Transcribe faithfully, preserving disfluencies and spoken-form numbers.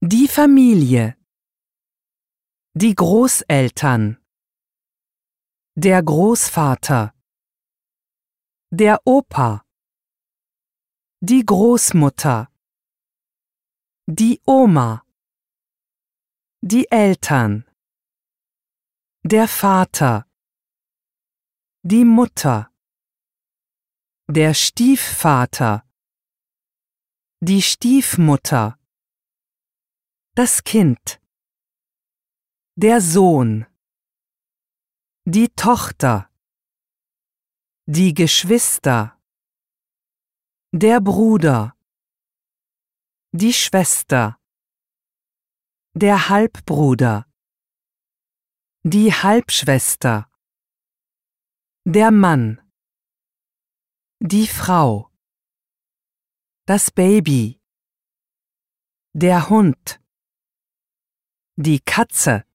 Die Familie. Die Großeltern. Der Großvater. Der Opa. Die Großmutter. Die Oma. Die Eltern. Der Vater. Die Mutter. Der Stiefvater. Die Stiefmutter. Das Kind. Der Sohn. Die Tochter. Die Geschwister. Der Bruder. Die Schwester. Der Halbbruder. Die Halbschwester. Der Mann. Die Frau. Das Baby. Der Hund. Die Katze.